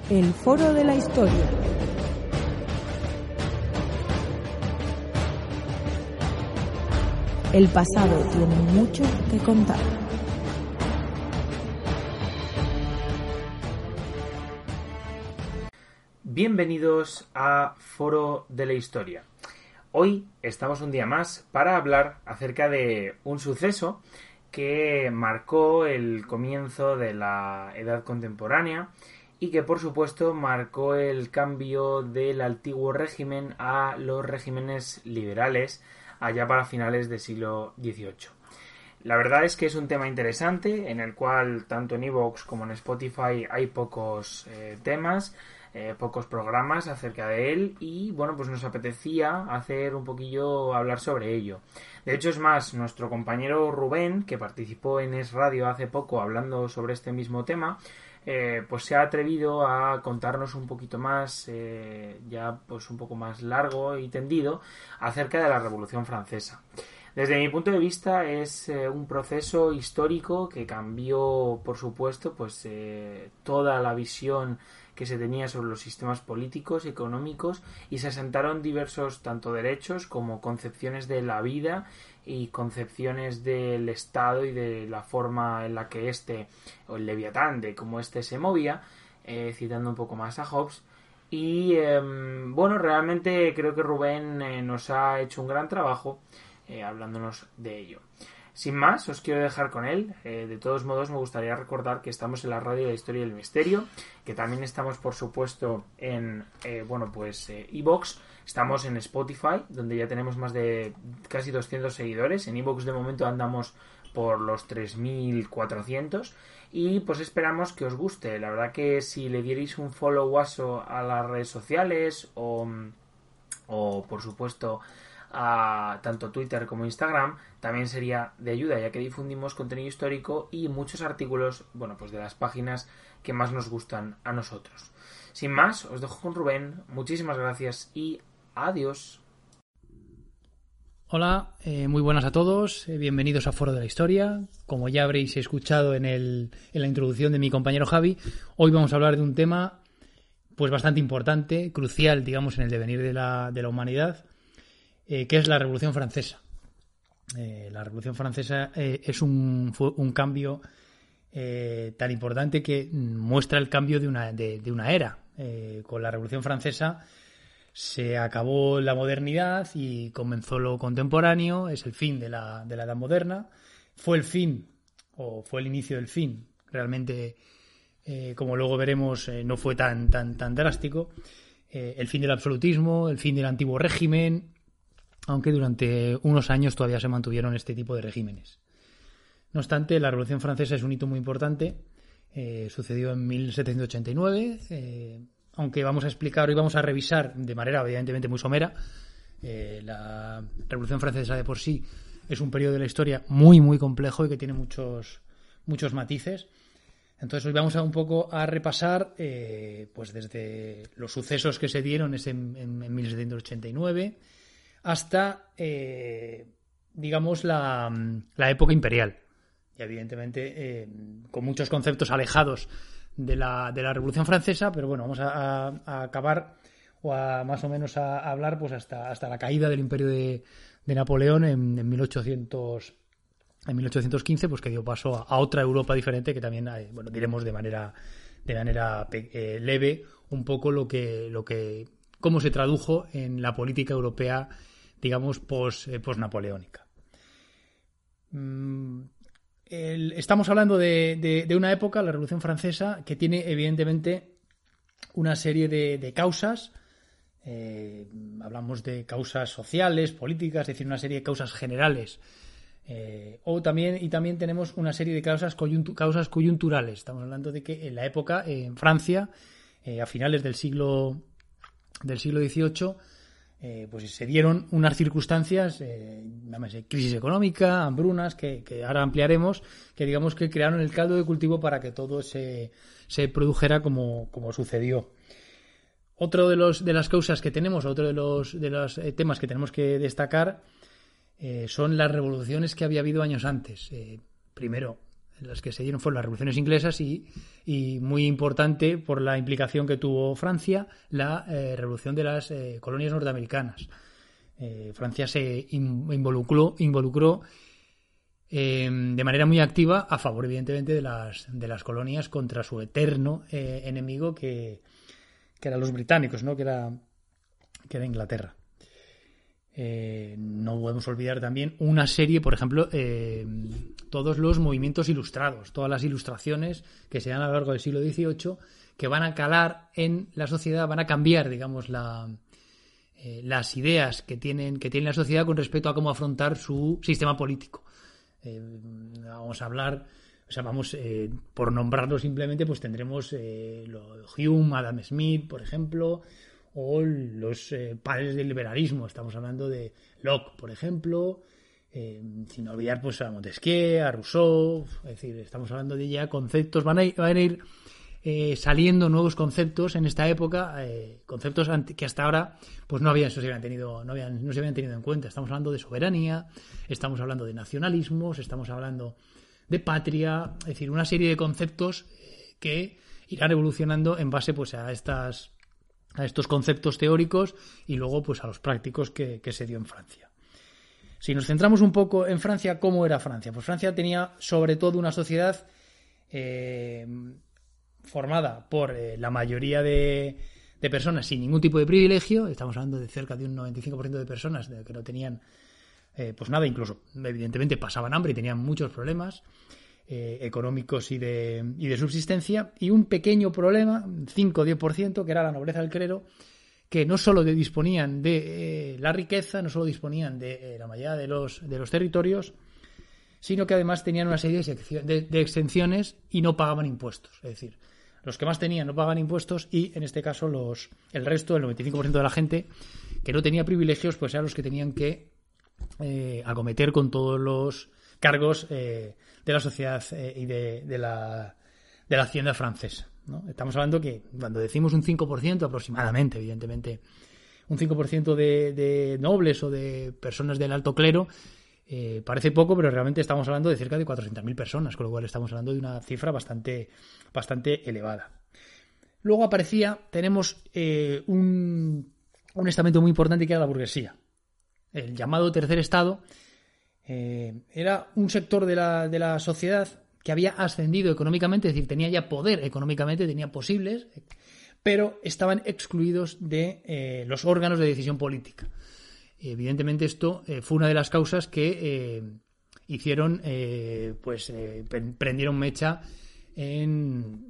El Foro de la Historia. El pasado tiene mucho que contar. Bienvenidos a Foro de la Historia. Hoy estamos un día más para hablar acerca de un suceso que marcó el comienzo de la Edad Contemporánea y que por supuesto marcó el cambio del antiguo régimen a los regímenes liberales allá para finales del siglo XVIII. La verdad es que es un tema interesante en el cual tanto en iVoox como en Spotify hay pocos temas, pocos programas acerca de él y bueno, pues nos apetecía hacer un poquillo hablar sobre ello. De hecho, es más, nuestro compañero Rubén, que participó en Es Radio hace poco hablando sobre este mismo tema, pues se ha atrevido a contarnos un poquito más, ya pues un poco más largo y tendido, acerca de la Revolución Francesa. Desde mi punto de vista es un proceso histórico que cambió, por supuesto, pues toda la visión que se tenía sobre los sistemas políticos y económicos y se asentaron diversos tanto derechos como concepciones de la vida y concepciones del Estado y de la forma en la que o el Leviatán, de cómo se movía, citando un poco más a Hobbes. Y bueno, realmente creo que Rubén nos ha hecho un gran trabajo hablándonos de ello. Sin más, os quiero dejar con él. De todos modos, me gustaría recordar que estamos en la radio de la historia y el misterio, que también estamos, por supuesto, en iVoox. Estamos en Spotify, donde ya tenemos más de casi 200 seguidores. En iVoox de momento andamos por los 3.400 y pues esperamos que os guste. La verdad que si le dierais un followazo a las redes sociales o por supuesto a tanto Twitter como Instagram, también sería de ayuda, ya que difundimos contenido histórico y muchos artículos, bueno, pues de las páginas que más nos gustan a nosotros. Sin más, os dejo con Rubén. Muchísimas gracias y adiós. Hola, muy buenas a todos, bienvenidos a Foro de la Historia. Como ya habréis escuchado en la introducción de mi compañero Javi, hoy vamos a hablar de un tema pues bastante importante, crucial, digamos, en el devenir de la humanidad, que es la Revolución Francesa. La Revolución Francesa es un cambio tan importante que muestra el cambio de una era. Con la Revolución Francesa se acabó la modernidad y comenzó lo contemporáneo, es el fin de la Edad Moderna. Fue el fin, o fue el inicio del fin, realmente, como luego veremos, no fue tan drástico. El fin del absolutismo, el fin del antiguo régimen, aunque durante unos años todavía se mantuvieron este tipo de regímenes. No obstante, la Revolución Francesa es un hito muy importante. Sucedió en 1789, aunque vamos a explicar, hoy vamos a revisar de manera evidentemente muy somera. La Revolución Francesa de por sí es un periodo de la historia muy, muy complejo y que tiene muchos matices. Entonces hoy vamos un poco a repasar pues desde los sucesos que se dieron en 1789 hasta, digamos, la época imperial. Y evidentemente con muchos conceptos alejados de la Revolución Francesa, pero bueno, vamos a acabar o más o menos a hablar pues hasta la caída del imperio de Napoleón en 1815, pues que dio paso a otra Europa diferente que también, bueno, diremos de manera leve un poco cómo se tradujo en la política europea, digamos, post-napoleónica. Estamos hablando de una época, la Revolución Francesa, que tiene evidentemente una serie de causas. Hablamos de causas sociales, políticas, es decir, una serie de causas generales. También tenemos una serie de causas coyunturales. Estamos hablando de que en la época, en Francia, a finales del siglo XVIII, pues se dieron unas circunstancias, crisis económica, hambrunas, que ahora ampliaremos, que digamos que crearon el caldo de cultivo para que todo se produjera como sucedió. Otro de las causas que tenemos, otro de los temas que tenemos que destacar son las revoluciones que había habido años antes. Primero, las que se dieron fueron las revoluciones inglesas y muy importante por la implicación que tuvo Francia, la revolución de las colonias norteamericanas. Francia se involucró de manera muy activa a favor, evidentemente, de las colonias contra su eterno enemigo que eran los británicos, ¿no? que era Inglaterra. No podemos olvidar también una serie, por ejemplo, todos los movimientos ilustrados, todas las ilustraciones que se dan a lo largo del siglo XVIII, que van a calar en la sociedad, van a cambiar, digamos, las ideas que tiene la sociedad con respecto a cómo afrontar su sistema político. Vamos a hablar, por nombrarlo simplemente, pues tendremos Hume, Adam Smith, por ejemplo, o los padres del liberalismo. Estamos hablando de Locke, por ejemplo, sin olvidar pues a Montesquieu, a Rousseau. Es decir, estamos hablando de ya conceptos, van a ir saliendo nuevos conceptos en esta época, conceptos que hasta ahora pues no se habían tenido en cuenta. Estamos hablando de soberanía, estamos hablando de nacionalismos, estamos hablando de patria, es decir, una serie de conceptos que irán evolucionando en base pues a estos conceptos teóricos y luego pues a los prácticos que se dio en Francia. Si nos centramos un poco en Francia, ¿cómo era Francia? Pues Francia tenía sobre todo una sociedad formada por la mayoría de personas sin ningún tipo de privilegio. Estamos hablando de cerca de un 95% de personas que no tenían pues nada, incluso evidentemente pasaban hambre y tenían muchos problemas económicos y de subsistencia, y un pequeño problema, 5 o 10%, que era la nobleza del clero, que no solo disponían de la riqueza, no solo disponían de la mayoría de los territorios, sino que además tenían una serie de exenciones y no pagaban impuestos. Es decir, los que más tenían no pagaban impuestos y, en este caso, el resto, el 95% de la gente que no tenía privilegios, pues eran los que tenían que acometer con todos los cargos de la sociedad y de la hacienda francesa, ¿no? Estamos hablando que cuando decimos un 5% aproximadamente, evidentemente, un 5% de nobles o de personas del alto clero, parece poco, pero realmente estamos hablando de cerca de 400.000 personas, con lo cual estamos hablando de una cifra bastante elevada. Luego tenemos un estamento muy importante que era la burguesía. El llamado tercer estado era un sector de la sociedad que había ascendido económicamente, es decir, tenía ya poder económicamente, tenía posibles, pero estaban excluidos de los órganos de decisión política. Evidentemente esto fue una de las causas que hicieron, prendieron mecha en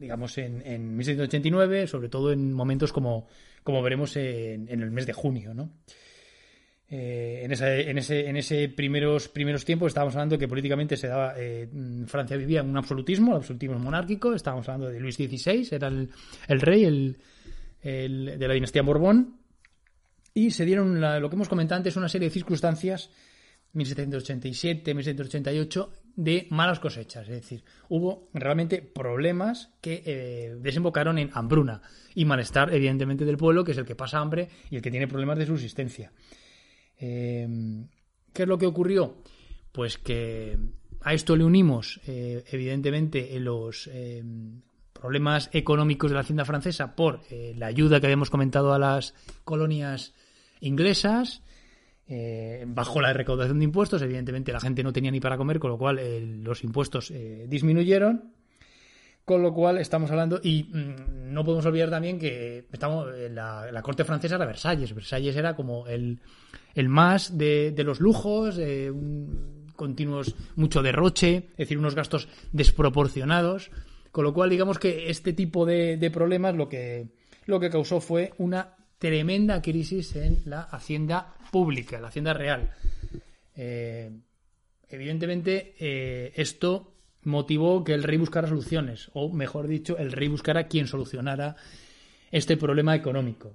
1789, sobre todo en momentos como veremos en el mes de junio, ¿no? En ese primeros tiempos estábamos hablando que políticamente se daba, Francia vivía en un absolutismo, el absolutismo monárquico. Estábamos hablando de Luis XVI, era el rey de la dinastía Borbón, y se dieron lo que hemos comentado antes, una serie de circunstancias, 1787, 1788, de malas cosechas. Es decir, hubo realmente problemas que desembocaron en hambruna y malestar, evidentemente, del pueblo, que es el que pasa hambre y el que tiene problemas de subsistencia. ¿Qué es lo que ocurrió? Pues que a esto le unimos evidentemente los problemas económicos de la hacienda francesa por la ayuda que habíamos comentado a las colonias inglesas. Bajó la recaudación de impuestos, evidentemente la gente no tenía ni para comer, con lo cual los impuestos disminuyeron. Con lo cual estamos hablando, y no podemos olvidar también que la corte francesa era Versalles. Versalles era como el más de los lujos, continuos, mucho derroche, es decir, unos gastos desproporcionados. Con lo cual, digamos que este tipo de problemas lo que causó fue una tremenda crisis en la hacienda pública, la hacienda real. Evidentemente, esto motivó que el rey buscara soluciones, o mejor dicho, el rey buscara quien solucionara este problema económico.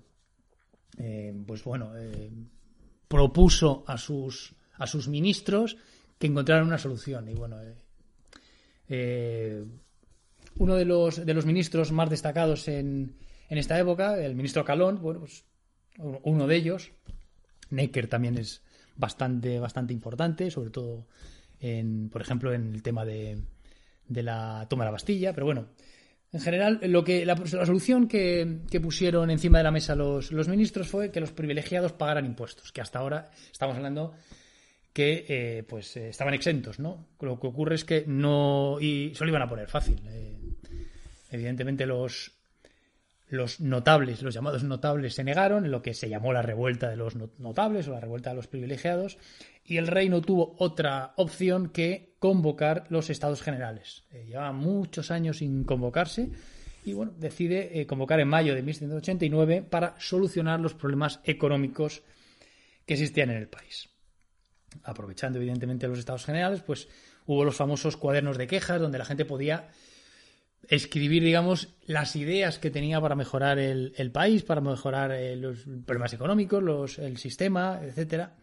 Propuso a sus ministros que encontraran una solución. Y bueno, uno de los ministros más destacados en esta época, el ministro Calonne, uno de ellos, Necker también es bastante importante, sobre todo por ejemplo, en el tema de la toma de la Bastilla, pero bueno, en general la solución que pusieron encima de la mesa los ministros fue que los privilegiados pagaran impuestos, que hasta ahora estamos hablando que estaban exentos, ¿no? Lo que ocurre es que no, y se lo iban a poner fácil. Evidentemente los notables, los llamados notables, se negaron, en lo que se llamó la revuelta de los notables o la revuelta de los privilegiados, y el rey no tuvo otra opción que convocar los estados generales. Llevaba muchos años sin convocarse y bueno, decide convocar en mayo de 1789 para solucionar los problemas económicos que existían en el país. Aprovechando evidentemente los estados generales, pues hubo los famosos cuadernos de quejas donde la gente podía escribir, digamos, las ideas que tenía para mejorar el país, para mejorar los problemas económicos, el sistema, etcétera.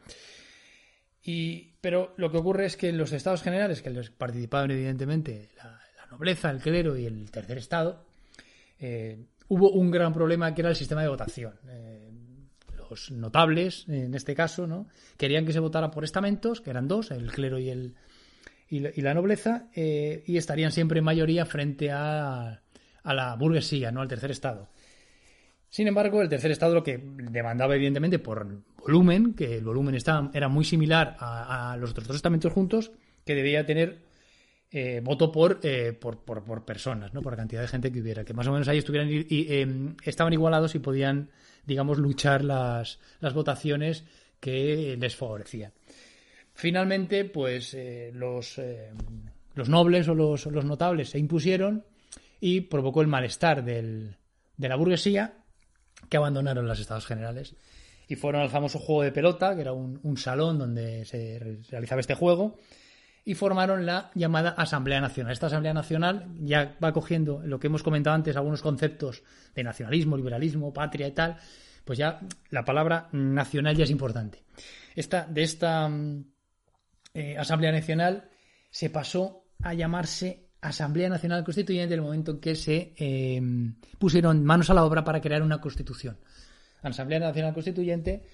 Pero lo que ocurre es que en los estados generales, que les participaban evidentemente la nobleza, el clero y el tercer estado, hubo un gran problema que era el sistema de votación. Los notables, en este caso, ¿no?, querían que se votara por estamentos, que eran dos, el clero y la nobleza, y estarían siempre en mayoría frente a la burguesía, no al tercer estado. Sin embargo, el tercer estado lo que demandaba evidentemente por volumen, que el volumen era muy similar a los otros dos estamentos juntos, que debía tener voto por personas, ¿no?, por la cantidad de gente que hubiera, que más o menos ahí estaban igualados y podían, digamos, luchar las votaciones que les favorecían. Finalmente, pues los nobles o los notables se impusieron y provocó el malestar de la burguesía, que abandonaron los estados generales y fueron al famoso juego de pelota, que era un salón donde se realizaba este juego, y formaron la llamada Asamblea Nacional. Esta Asamblea Nacional ya va cogiendo lo que hemos comentado antes, algunos conceptos de nacionalismo, liberalismo, patria y tal, pues ya la palabra nacional ya es importante. De esta Asamblea Nacional se pasó a llamarse Asamblea Nacional Constituyente en el momento en que se pusieron manos a la obra para crear una constitución. La Asamblea Nacional Constituyente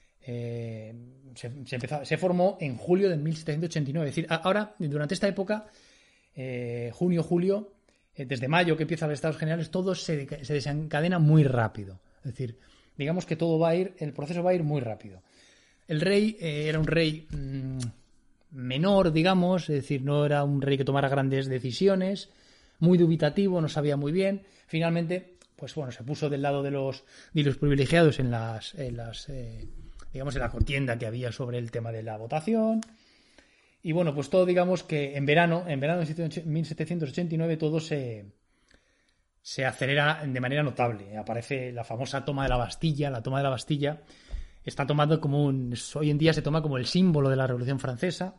se formó en julio de 1789. Es decir, ahora, durante esta época, junio, julio, desde mayo que empiezan los Estados Generales, todo se desencadena muy rápido. Es decir, digamos que el proceso va a ir muy rápido. El rey era un rey menor, digamos, es decir, no era un rey que tomara grandes decisiones, muy dubitativo, no sabía muy bien. Finalmente, pues bueno, se puso del lado de los privilegiados en la contienda que había sobre el tema de la votación. Y bueno, pues todo, digamos que en verano de 1789 todo se acelera de manera notable. Aparece la famosa toma de la Bastilla. La toma de la Bastilla está tomado hoy en día se toma como el símbolo de la Revolución Francesa.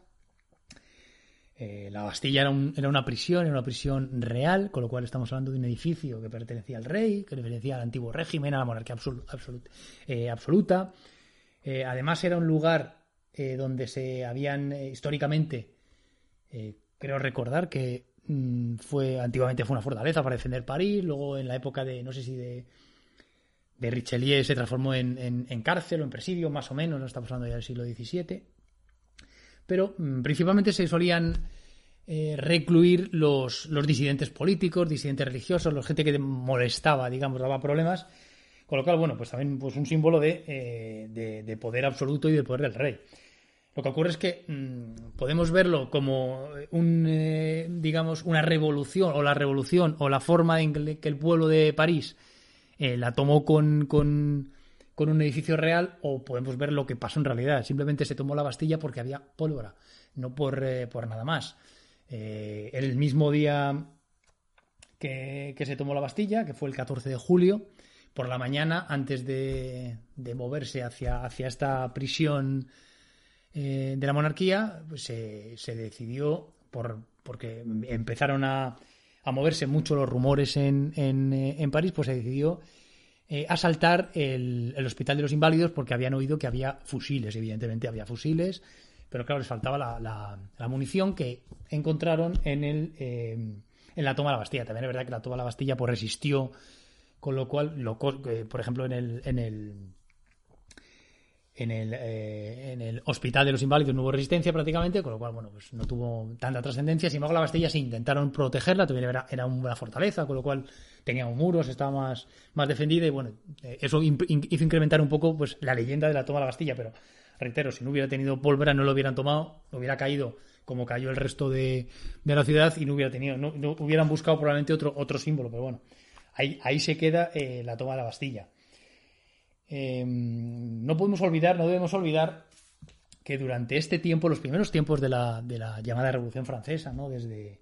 La Bastilla era una prisión real, con lo cual estamos hablando de un edificio que pertenecía al rey, que pertenecía al antiguo régimen, a la monarquía absoluta. Además era un lugar donde se habían históricamente, creo recordar que antiguamente fue una fortaleza para defender París. Luego en la época de Richelieu se transformó en cárcel o en presidio, más o menos, no estamos hablando ya del siglo XVII. Pero principalmente se solían recluir los disidentes políticos, disidentes religiosos, la gente que molestaba, digamos, daba problemas. Con lo cual, bueno, pues también pues un símbolo de poder absoluto y de poder del rey. Lo que ocurre es que podemos verlo como una revolución, o la revolución, o la forma en que el pueblo de París la tomó con un edificio real, o podemos ver lo que pasó en realidad. Simplemente se tomó la Bastilla porque había pólvora, no por nada más. El mismo día que se tomó la Bastilla, que fue el 14 de julio, por la mañana, antes de moverse hacia esta prisión de la monarquía, pues se decidió, porque empezaron a moverse mucho los rumores en París, pues se decidió asaltar el Hospital de los Inválidos, porque habían oído que había fusiles. Evidentemente había fusiles, pero claro, les faltaba la munición que encontraron en la toma de la Bastilla. También es verdad que la toma de la Bastilla pues resistió, con lo cual, por ejemplo, en en el Hospital de los Inválidos no hubo resistencia prácticamente, con lo cual, bueno, pues no tuvo tanta trascendencia. Sin embargo, la Bastilla sí intentaron protegerla, todavía era una fortaleza, con lo cual tenía muros, estaba más defendida, y bueno, eso hizo incrementar un poco pues la leyenda de la toma de la Bastilla, pero reitero, si no hubiera tenido pólvora no lo hubieran tomado, hubiera caído como cayó el resto de la ciudad y no hubieran buscado probablemente otro símbolo, pero bueno, ahí se queda la toma de la Bastilla. No debemos olvidar que durante este tiempo, los primeros tiempos de la llamada Revolución Francesa, ¿no? desde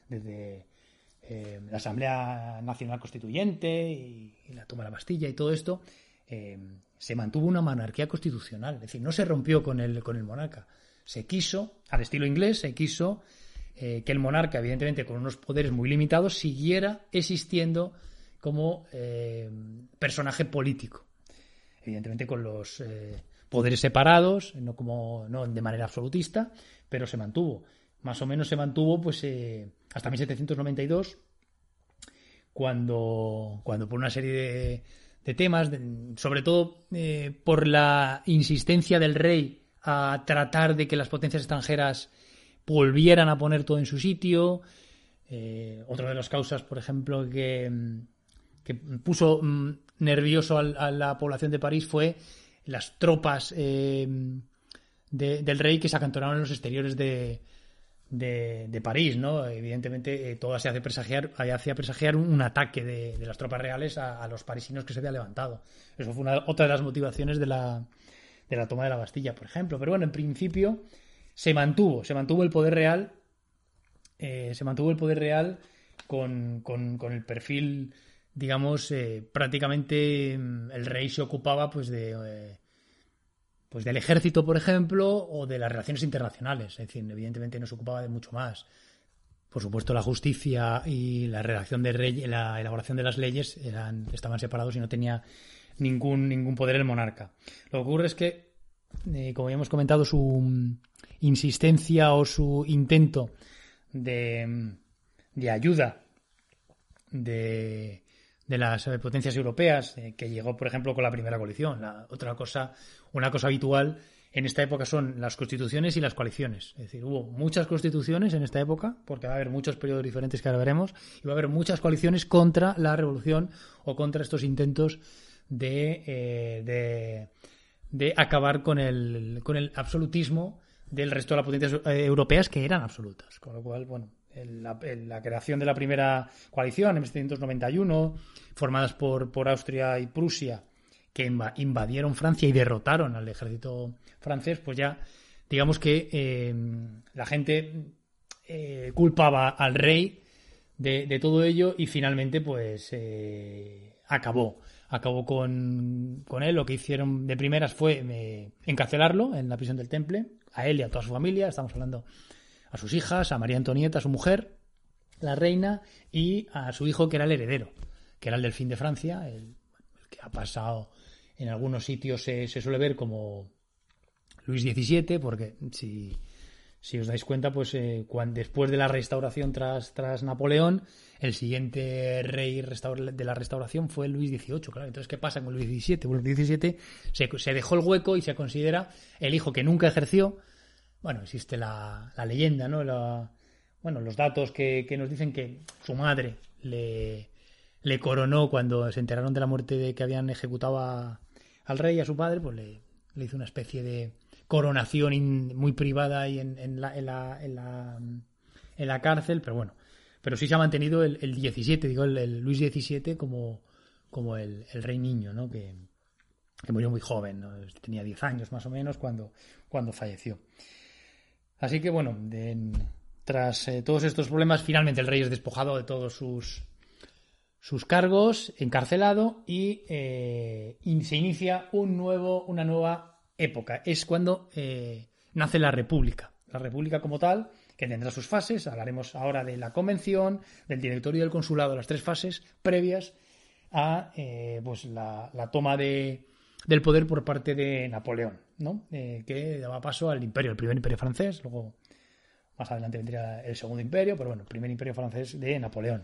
la Asamblea Nacional Constituyente y la toma de la Bastilla y todo esto, se mantuvo una monarquía constitucional, es decir, no se rompió con el monarca. Se quiso, al estilo inglés, que el monarca, evidentemente con unos poderes muy limitados, siguiera existiendo como personaje político. Evidentemente con los poderes separados, no de manera absolutista, pero se mantuvo. Más o menos se mantuvo pues hasta 1792, cuando por una serie de temas, sobre todo por la insistencia del rey a tratar de que las potencias extranjeras volvieran a poner todo en su sitio. Otra de las causas, por ejemplo, que puso nervioso a la población de París fue las tropas del rey que se acantonaron en los exteriores de París, ¿no? Evidentemente todo hacía presagiar un ataque de las tropas reales a los parisinos que se había levantado. Eso fue otra de las motivaciones de la toma de la Bastilla, por ejemplo. Pero bueno, en principio se mantuvo el poder real, con el perfil, digamos, prácticamente el rey se ocupaba pues del ejército, por ejemplo, o de las relaciones internacionales. Es decir, evidentemente no se ocupaba de mucho más. Por supuesto, la justicia y la redacción la elaboración de las leyes estaban separados y no tenía ningún poder el monarca. Lo que ocurre es que, como ya hemos comentado, su insistencia o su intento de ayuda de las potencias europeas, que llegó, por ejemplo, con la primera coalición. Una cosa habitual en esta época son las constituciones y las coaliciones. Es decir, hubo muchas constituciones en esta época, porque va a haber muchos periodos diferentes que ahora veremos, y va a haber muchas coaliciones contra la revolución o contra estos intentos de acabar con el absolutismo del resto de las potencias europeas, que eran absolutas. Con lo cual, bueno, la creación de la primera coalición en 1791, formadas por Austria y Prusia, que invadieron Francia y derrotaron al ejército francés, pues ya digamos que la gente culpaba al rey de todo ello, y finalmente pues acabó con él. Lo que hicieron de primeras fue encarcelarlo en la prisión del Temple, a él y a toda su familia. Estamos hablando a sus hijas, a María Antonieta, su mujer, la reina, y a su hijo, que era el heredero, que era el delfín de Francia, el que ha pasado en algunos sitios se suele ver como Luis XVII, porque si os dais cuenta, pues después de la restauración tras Napoleón, el siguiente rey de la restauración fue Luis XVIII. Claro, entonces, ¿qué pasa con Luis XVII? Bueno, Luis XVII se dejó el hueco y se considera el hijo que nunca ejerció. Bueno, existe la leyenda, ¿no? Los datos que nos dicen que su madre le coronó cuando se enteraron de la muerte que habían ejecutado al rey, a su padre, pues le hizo una especie de coronación muy privada ahí en la cárcel, pero bueno. Pero sí se ha mantenido el 17, digo, el Luis XVII como el rey niño, ¿no? Que murió muy joven, ¿no? Tenía 10 años más o menos cuando falleció. Así que bueno, tras todos estos problemas, finalmente el rey es despojado de todos sus cargos, encarcelado, y se inicia una nueva época. Es cuando nace la República. La República como tal, que tendrá sus fases. Hablaremos ahora de la Convención, del Directorio y del Consulado, las 3 fases previas a pues la toma del poder por parte de Napoleón, ¿no? Que daba paso al imperio, el primer imperio francés. Luego, más adelante, vendría el segundo imperio, pero bueno, el primer imperio francés de Napoleón.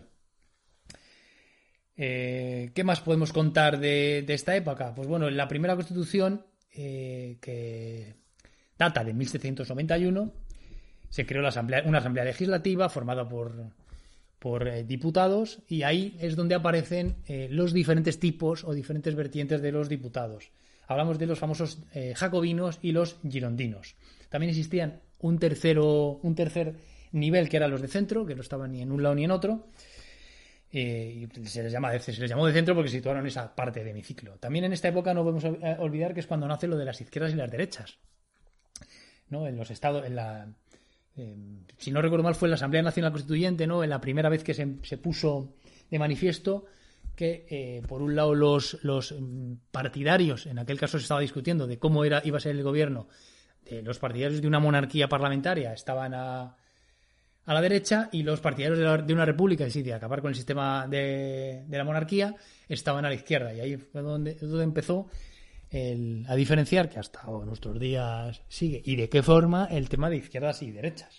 ¿Qué más podemos contar de esta época? Pues bueno, la primera constitución que data de 1791, se creó una asamblea legislativa formada por diputados, y ahí es donde aparecen los diferentes tipos o diferentes vertientes de los diputados. Hablamos de los famosos jacobinos y los girondinos. También existían un tercer nivel, que eran los de centro, que no estaban ni en un lado ni en otro. Y se les llamó de centro porque se situaron en esa parte de hemiciclo. También en esta época no podemos olvidar que es cuando nace lo de las izquierdas y las derechas, ¿no? En los estados, si no recuerdo mal, fue en la Asamblea Nacional Constituyente, ¿no? En la primera vez que se puso de manifiesto que por un lado los partidarios, en aquel caso se estaba discutiendo de cómo iba a ser el gobierno, los partidarios de una monarquía parlamentaria estaban a la derecha, y los partidarios de una república, es decir, de acabar con el sistema de la monarquía, estaban a la izquierda. Y ahí fue donde empezó a diferenciar, que hasta nuestros días sigue, y de qué forma, el tema de izquierdas y derechas.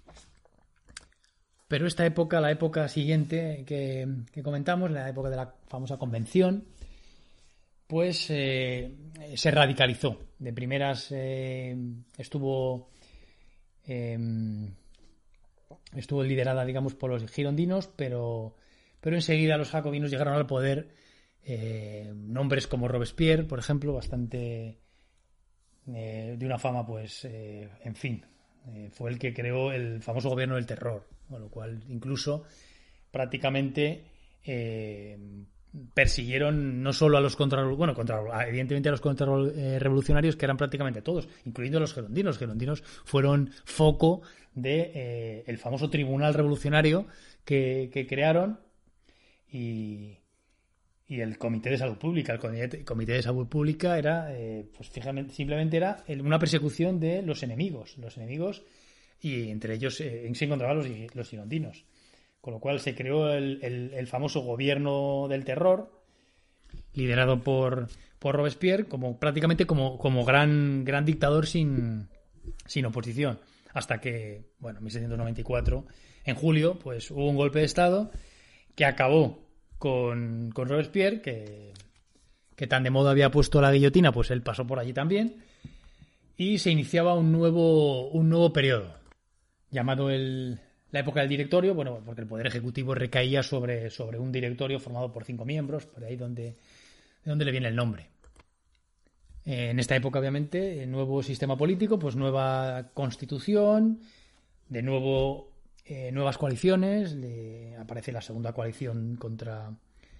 Pero esta época, la época siguiente que comentamos, la época de la famosa convención, pues se radicalizó. De primeras estuvo liderada, digamos, por los girondinos, pero enseguida los jacobinos llegaron al poder. Nombres como Robespierre, por ejemplo, bastante de una fama, pues, en fin, fue el que creó el famoso gobierno del terror, con lo cual incluso prácticamente persiguieron no solo a los evidentemente a los contrarrevolucionarios, que eran prácticamente todos, incluyendo los girondinos. Los girondinos fueron foco de el famoso tribunal revolucionario que crearon, y el Comité de Salud Pública. El Comité de Salud Pública era, pues fíjate, simplemente era una persecución de los enemigos, y entre ellos se encontraban los girondinos. Con lo cual se creó el famoso gobierno del terror, liderado por Robespierre, prácticamente como gran dictador sin oposición. Hasta que, en 1794, en julio, pues hubo un golpe de Estado que acabó con Robespierre, que tan de moda había puesto la guillotina, pues él pasó por allí también, y se iniciaba un nuevo periodo, llamado la época del directorio, porque el poder ejecutivo recaía sobre un directorio formado por 5 miembros, por ahí de donde le viene el nombre. En esta época, obviamente, el nuevo sistema político, pues nueva constitución, de nuevo nuevas coaliciones, aparece la segunda coalición contra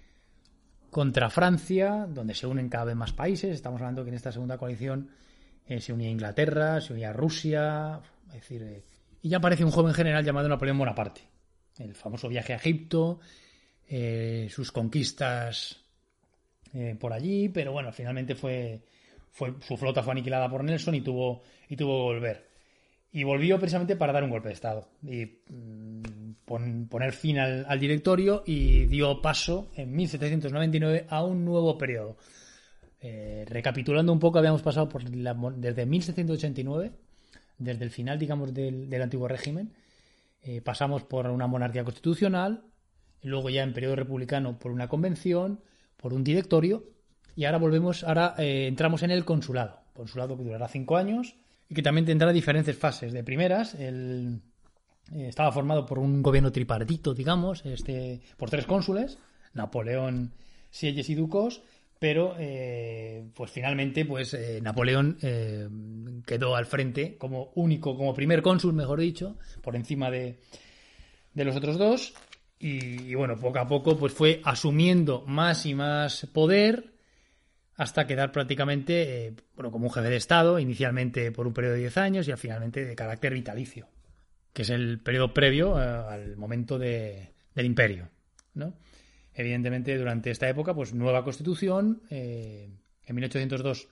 Francia, donde se unen cada vez más países. Estamos hablando que en esta segunda coalición se unía Inglaterra, se unía Rusia, es decir, y ya aparece un joven general llamado Napoleón Bonaparte. El famoso viaje a Egipto, sus conquistas por allí, pero finalmente su flota fue aniquilada por Nelson y tuvo que volver. Y volvió precisamente para dar un golpe de Estado y poner fin al directorio, y dio paso en 1799 a un nuevo periodo. Recapitulando un poco, habíamos pasado desde 1789, desde el final, digamos, del antiguo régimen, pasamos por una monarquía constitucional, luego ya en periodo republicano por una convención, por un directorio, y ahora entramos en el consulado que durará 5 años, y que también tendrá diferentes fases. De primeras, estaba formado por un gobierno tripartito, digamos, por 3 cónsules, Napoleón, Sieyes y Ducos, pero pues finalmente Napoleón quedó al frente como primer cónsul, mejor dicho, por encima de los otros 2, y poco a poco pues fue asumiendo más y más poder, hasta quedar prácticamente como un jefe de Estado, inicialmente por un periodo de 10 años y finalmente de carácter vitalicio, que es el periodo previo al momento del imperio, ¿no? Evidentemente, durante esta época, pues nueva constitución, en 1802,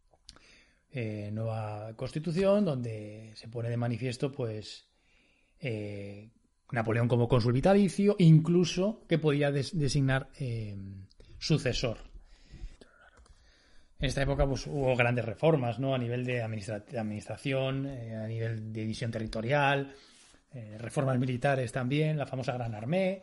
nueva constitución, donde se pone de manifiesto, pues, Napoleón como cónsul vitalicio, incluso que podía designar sucesor. En esta época pues hubo grandes reformas, ¿no? A nivel de administración, a nivel de división territorial, reformas militares también, la famosa Gran Armée,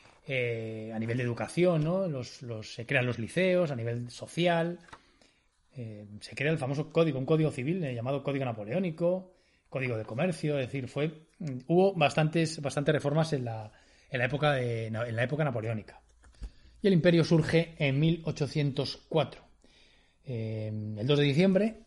a nivel de educación, ¿no? Se crean los liceos, a nivel social, se crea el famoso código, un código civil llamado Código Napoleónico, Código de Comercio, es decir, hubo bastantes reformas en la época napoleónica. Y el imperio surge en 1804. El 2 de diciembre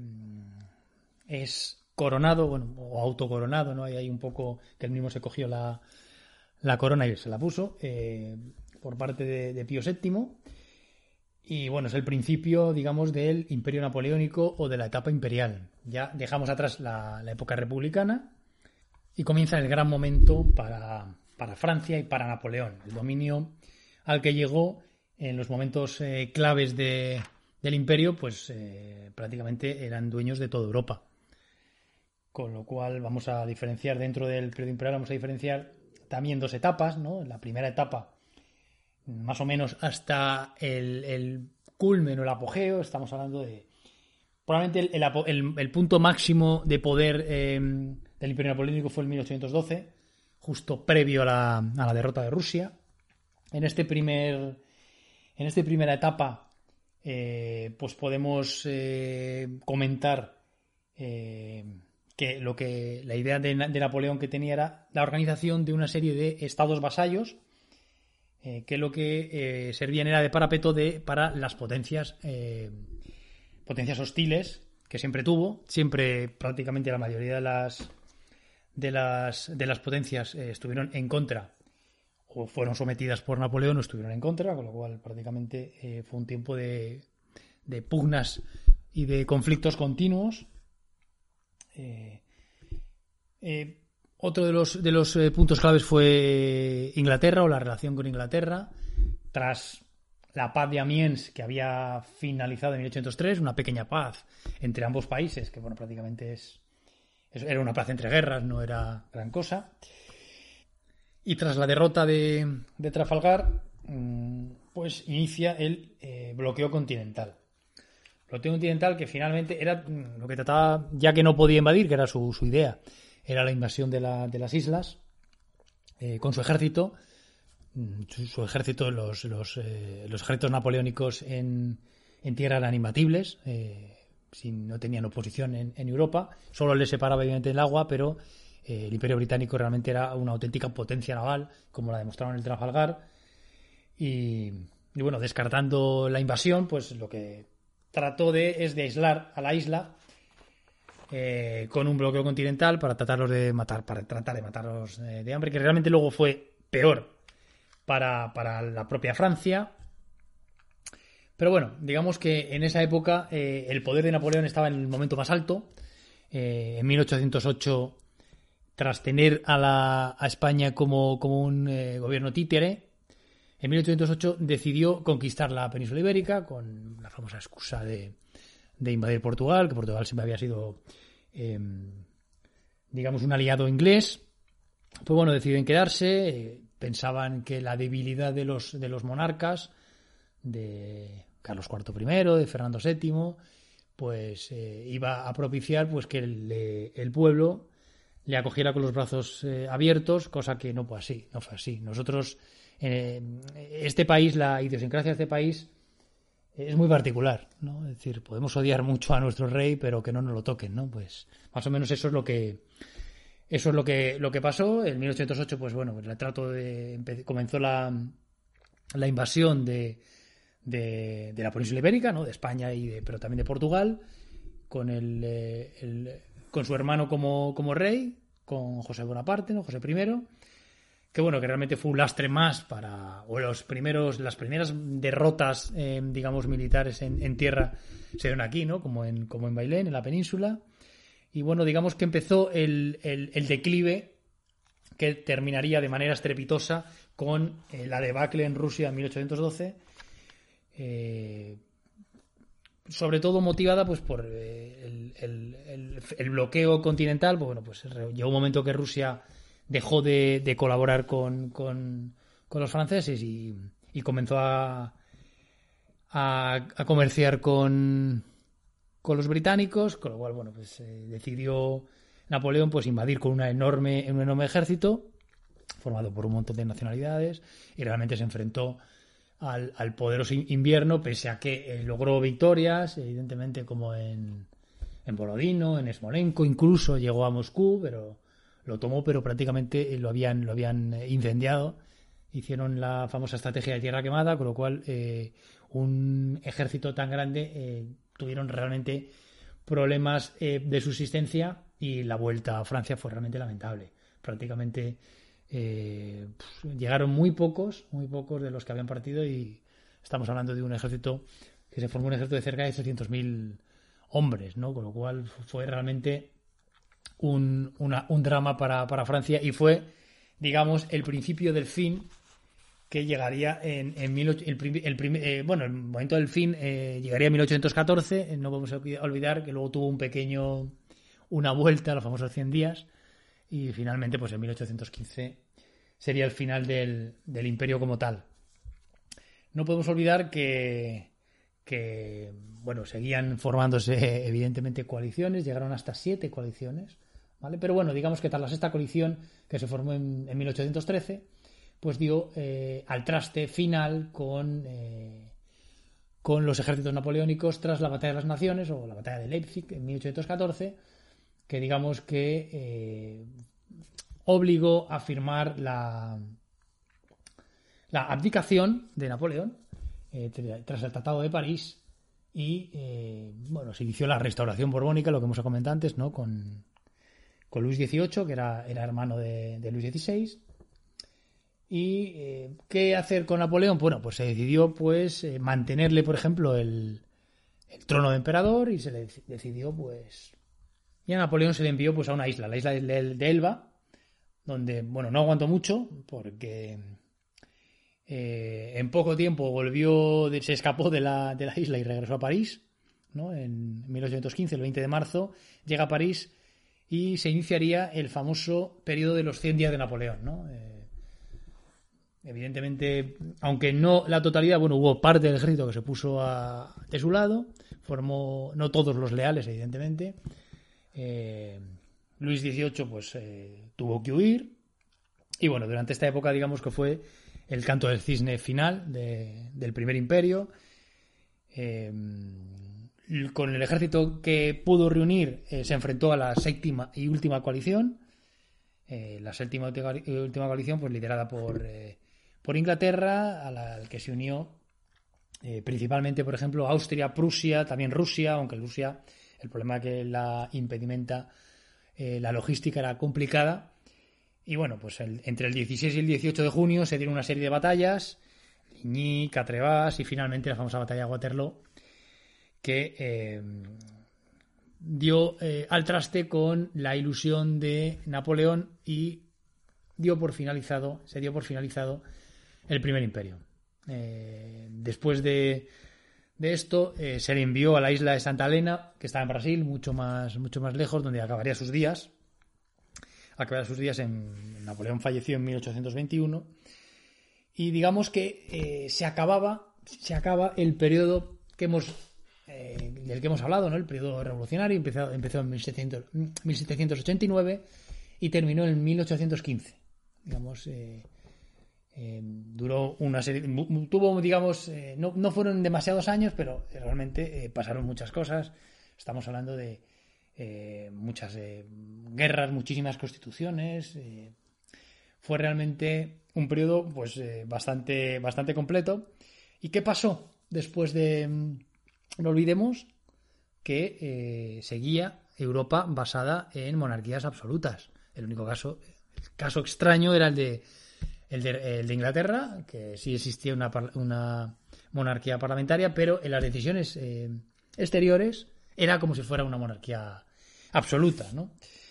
es coronado, o autocoronado, ¿no? Hay ahí un poco que él mismo se cogió la corona y se la puso por parte de Pío VII. Y bueno, es el principio, digamos, del imperio napoleónico o de la etapa imperial. Ya dejamos atrás la época republicana y comienza el gran momento para Francia y para Napoleón, el dominio al que llegó en los momentos claves del imperio, pues prácticamente eran dueños de toda Europa. Con lo cual vamos a diferenciar dentro del periodo imperial, vamos a diferenciar también dos etapas, ¿no? La primera etapa, más o menos hasta el culmen o el apogeo, estamos hablando de probablemente el punto máximo de poder del imperio napoleónico fue en 1812, justo previo a la derrota de Rusia. En esta primera etapa pues podemos comentar que la idea de Napoleón que tenía era la organización de una serie de estados vasallos que lo que servían era de parapeto para las potencias hostiles que siempre tuvo. Siempre prácticamente la mayoría de las potencias estuvieron en contra o fueron sometidas por Napoleón o estuvieron en contra, con lo cual prácticamente fue un tiempo de pugnas y de conflictos continuos. Otro de los puntos claves fue Inglaterra o la relación con Inglaterra tras la paz de Amiens, que había finalizado en 1803, una pequeña paz entre ambos países, que bueno, prácticamente era una paz entre guerras, no era gran cosa. Y tras la derrota de Trafalgar, pues inicia el bloqueo continental. Bloqueo continental que finalmente era lo que trataba, ya que no podía invadir, que era su idea, era la invasión de las islas con su ejército. Su ejército, los ejércitos napoleónicos en tierra eran imbatibles, no tenían oposición en Europa, solo les separaba evidentemente el agua, pero el Imperio Británico realmente era una auténtica potencia naval, como la demostraron en el Trafalgar. Y bueno, descartando la invasión, pues lo que trató es de aislar a la isla con un bloqueo continental para tratar de matarlos de hambre, que realmente luego fue peor para la propia Francia. Pero bueno, digamos que en esa época el poder de Napoleón estaba en el momento más alto. En 1808, tras tener a España como un gobierno títere, en 1808 decidió conquistar la península ibérica con la famosa excusa de invadir Portugal, que Portugal siempre había sido, digamos, un aliado inglés. Pues bueno, deciden quedarse. Pensaban que la debilidad de los monarcas, de Carlos IV I, de Fernando VII, pues iba a propiciar pues que el pueblo le acogiera con los brazos abiertos, cosa que no fue así. Nosotros, este país, la idiosincrasia de este país es muy particular, ¿no? Es decir, podemos odiar mucho a nuestro rey, pero que no nos lo toquen, ¿no? Pues más o menos eso es lo que pasó. En 1808, pues bueno, comenzó la invasión de la península ibérica, ¿no? De España pero también de Portugal, con su hermano como rey, con José Bonaparte, ¿no? José I, que bueno, que realmente fue un lastre más las primeras derrotas, digamos, militares en tierra se dieron aquí, ¿no? Como en Bailén, en la península. Y bueno, digamos que empezó el declive que terminaría de manera estrepitosa con la debacle en Rusia en 1812, sobre todo motivada pues por el bloqueo continental. Pues bueno, pues llegó un momento que Rusia dejó de colaborar con los franceses y comenzó a comerciar con los británicos, con lo cual bueno, pues decidió Napoleón pues invadir con un enorme ejército formado por un montón de nacionalidades y realmente se enfrentó al poderoso invierno, pese a que logró victorias, evidentemente, como en Borodino, en Smolensk, incluso llegó a Moscú, pero lo tomó, pero prácticamente lo habían incendiado. Hicieron la famosa estrategia de tierra quemada, con lo cual un ejército tan grande tuvieron realmente problemas de subsistencia, y la vuelta a Francia fue realmente lamentable. Prácticamente llegaron muy pocos de los que habían partido, y estamos hablando de un ejército que se formó, un ejército de cerca de 300.000 hombres, ¿no? Con lo cual fue realmente un drama para Francia, y fue, digamos, el principio del fin, que llegaría el momento del fin llegaría en 1814. No vamos a olvidar que luego tuvo una vuelta a los famosos 100 días, y finalmente pues en 1815 sería el final del imperio como tal. No podemos olvidar que seguían formándose evidentemente coaliciones, llegaron hasta 7 coaliciones, ¿vale? Pero bueno, digamos que tras la sexta coalición, que se formó en 1813, pues dio al traste final con los ejércitos napoleónicos tras la Batalla de las Naciones, o la Batalla de Leipzig en 1814, que digamos que obligó a firmar la abdicación de Napoleón tras el Tratado de París, y se inició la restauración borbónica, lo que hemos comentado antes, ¿no? Con Luis XVIII, que era hermano de Luis XVI. ¿Y qué hacer con Napoleón? Bueno, pues se decidió mantenerle, por ejemplo, el trono de emperador, y se le decidió y a Napoleón se le envió a una isla, la isla de Elba, donde no aguantó mucho, porque en poco tiempo se escapó de la isla y regresó a París, ¿no? En 1815, el 20 de marzo, llega a París, y se iniciaría el famoso periodo de los 100 días de Napoleón, ¿no? Evidentemente, aunque no la totalidad, hubo parte del ejército que se puso de su lado, formó, no todos los leales, evidentemente. Luis XVIII tuvo que huir, y durante esta época, digamos que fue el canto del cisne final del primer imperio. Con el ejército que pudo reunir, se enfrentó a la séptima y última coalición. La séptima y última coalición, liderada por Inglaterra, al que se unió principalmente, por ejemplo, Austria, Prusia, también Rusia, aunque Rusia, el problema que la impedimenta, la logística era complicada. Y entre el 16 y el 18 de junio se dieron una serie de batallas, Ligny, Catrevas, y finalmente la famosa batalla de Waterloo, que dio al traste con la ilusión de Napoleón, y se dio por finalizado el primer imperio. Después de esto, se le envió a la isla de Santa Helena, que estaba en Brasil, mucho más lejos, donde acabaría sus días. Napoleón falleció en 1821, y digamos que se acaba el periodo del que hemos hablado, ¿no? El periodo revolucionario empezó en 1789 y terminó en 1815. Digamos, duró una serie, tuvo, digamos, no fueron demasiados años, pero realmente pasaron muchas cosas. Estamos hablando de muchas guerras, muchísimas constituciones. Fue realmente un periodo bastante completo. ¿Y qué pasó después de? No olvidemos que seguía Europa basada en monarquías absolutas. El caso extraño era el de Inglaterra, que sí existía una monarquía parlamentaria, pero en las decisiones exteriores era como si fuera una monarquía absoluta, ¿no?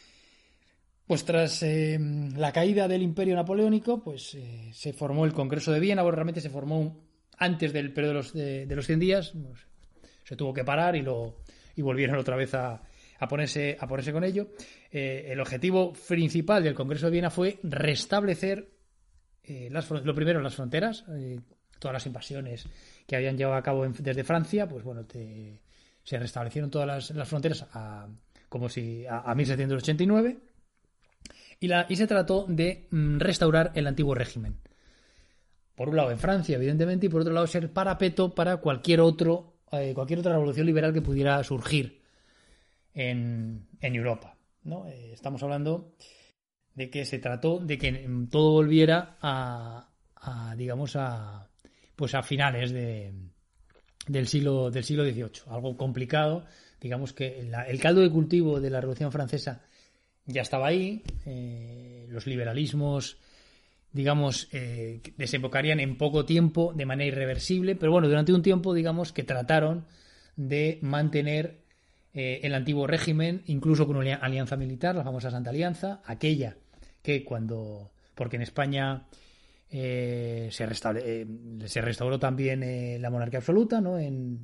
Tras la caída del Imperio Napoleónico, se formó el Congreso de Viena. Realmente se formó antes del periodo de los 100 días. Se tuvo que parar y volvieron otra vez a ponerse con ello. El objetivo principal del Congreso de Viena fue restablecer lo primero, las fronteras, todas las invasiones que habían llevado a cabo desde Francia, se restablecieron todas las fronteras a 1789, y se trató de restaurar el antiguo régimen. por un lado en Francia, evidentemente, y por otro lado ser parapeto para cualquier otra revolución liberal que pudiera surgir en Europa, ¿no? Estamos hablando de que se trató de que todo volviera digamos pues a finales del siglo XVIII, algo complicado. Digamos que el caldo de cultivo de la Revolución Francesa ya estaba ahí, los liberalismos, digamos, desembocarían en poco tiempo de manera irreversible, pero bueno, durante un tiempo, digamos, que trataron de mantener el antiguo régimen, incluso con una alianza militar, la famosa Santa Alianza, aquella que porque en España se restauró también la monarquía absoluta, ¿no? En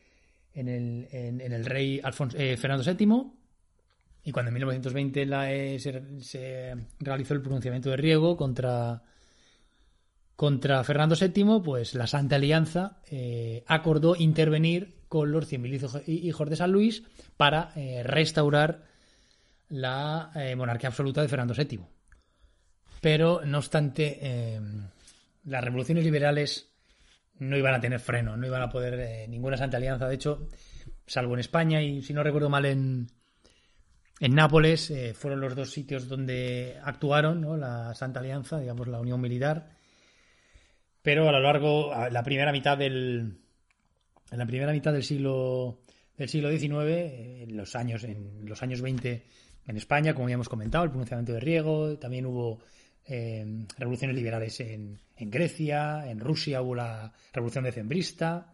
el rey Fernando VII, y cuando en 1920 se realizó el pronunciamiento de Riego contra Fernando VII, pues la Santa Alianza acordó intervenir con los 100.000 hijos de San Luis para restaurar la monarquía absoluta de Fernando VII. Pero, no obstante, las revoluciones liberales no iban a tener freno, no iban a poder ninguna Santa Alianza. De hecho, salvo en España y, si no recuerdo mal, en Nápoles, fueron los dos sitios donde actuaron, ¿no? La Santa Alianza, digamos, la unión militar. Pero a lo largo, en la primera mitad del siglo XIX, en los años 20 en España, como ya hemos comentado, el pronunciamiento de Riego, también hubo revoluciones liberales en Grecia, en Rusia hubo la revolución decembrista,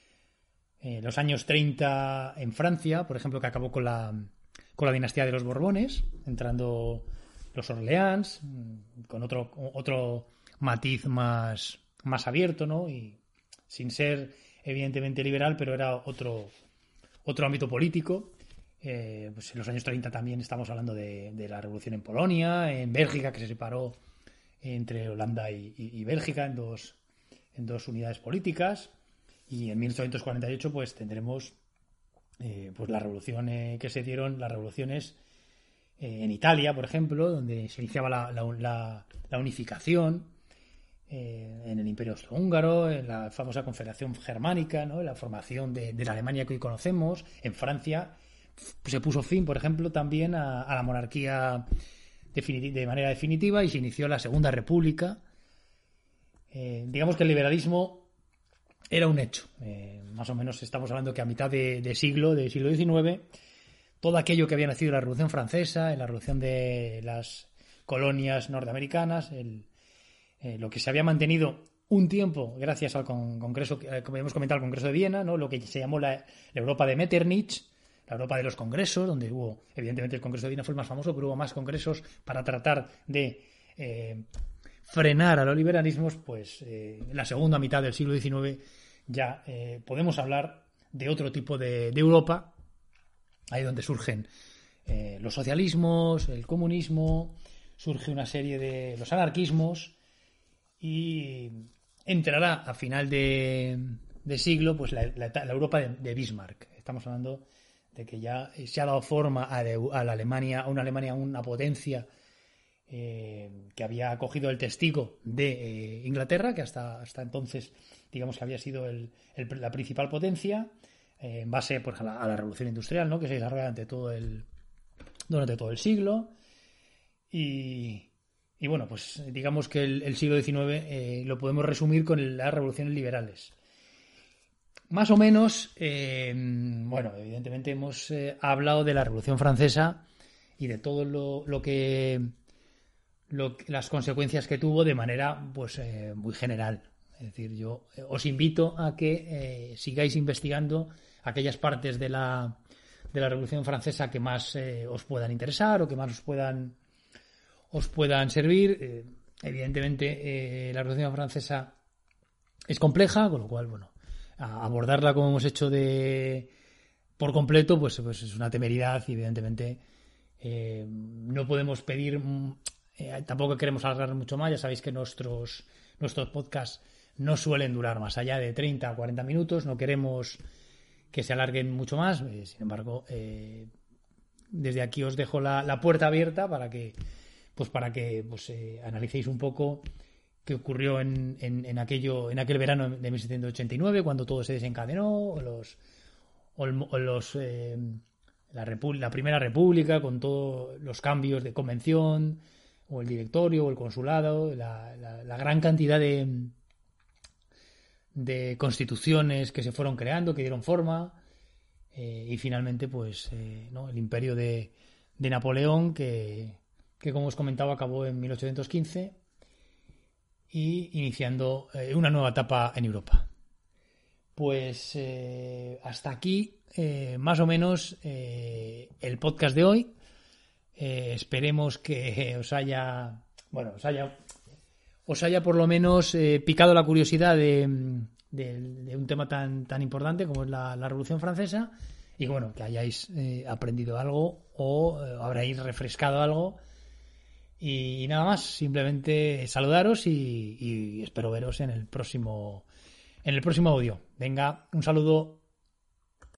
los años 30 en Francia, por ejemplo, que acabó con la dinastía de los Borbones, entrando los Orleans, con otro matiz más abierto, ¿no? Y sin ser evidentemente liberal, pero era otro ámbito político. Pues en los años 30 también estamos hablando de la revolución en Polonia, en Bélgica, que se separó entre Holanda y Bélgica en dos unidades políticas, y en 1848 pues tendremos pues la revolución que se dieron, las revoluciones en Italia, por ejemplo, donde se iniciaba la unificación, en el Imperio Austrohúngaro, en la famosa Confederación Germánica, ¿no? La formación de la Alemania que hoy conocemos. En Francia se puso fin, por ejemplo, también a la monarquía de manera definitiva, y se inició la Segunda República. Digamos que el liberalismo era un hecho. Más o menos estamos hablando que a mitad del siglo XIX, todo aquello que había nacido en la Revolución Francesa, en la Revolución de las colonias norteamericanas, lo que se había mantenido un tiempo gracias al Congreso, como hemos comentado, el Congreso de Viena, ¿no? Lo que se llamó la Europa de Metternich, la Europa de los congresos, donde hubo, evidentemente el Congreso de Viena fue el más famoso, pero hubo más congresos para tratar de frenar a los liberalismos. Pues en la segunda mitad del siglo XIX ya podemos hablar de otro tipo de Europa, ahí donde surgen los socialismos, el comunismo, surge una serie de los anarquismos, y entrará a final de siglo pues la Europa de Bismarck. Estamos hablando de que ya se ha dado forma a la Alemania, una potencia que había cogido el testigo de Inglaterra, que hasta entonces, digamos, que había sido la principal potencia, en base pues, a la revolución industrial, ¿no? Que se desarrolla durante todo el siglo. Y bueno, pues digamos que el siglo XIX lo podemos resumir con las revoluciones liberales. Más o menos, bueno, evidentemente hemos hablado de la Revolución Francesa y de todo las consecuencias que tuvo de manera pues muy general. Es decir, yo os invito a que sigáis investigando aquellas partes de la Revolución Francesa que más os puedan interesar o que más os puedan servir. Evidentemente, la Revolución Francesa es compleja, con lo cual, bueno, abordarla como hemos hecho por completo, pues es una temeridad, y evidentemente no podemos pedir, tampoco queremos alargar mucho más. Ya sabéis que nuestros podcasts no suelen durar más allá de 30 o 40 minutos, no queremos que se alarguen mucho más. Sin embargo, desde aquí os dejo la puerta abierta para que analicéis un poco que ocurrió en aquel verano de 1789, cuando todo se desencadenó, la Primera República, con todos los cambios de convención, o el directorio, o el consulado, la gran cantidad de constituciones que se fueron creando, que dieron forma, y finalmente, pues, ¿no? El imperio de Napoleón, que como os comentaba, acabó en 1815, y iniciando una nueva etapa en Europa. Pues hasta aquí más o menos el podcast de hoy. Esperemos que os haya por lo menos picado la curiosidad de un tema tan importante como es la Revolución Francesa, y bueno, que hayáis aprendido algo o habréis refrescado algo. Y nada más, simplemente saludaros y espero veros en el próximo audio. Venga, un saludo.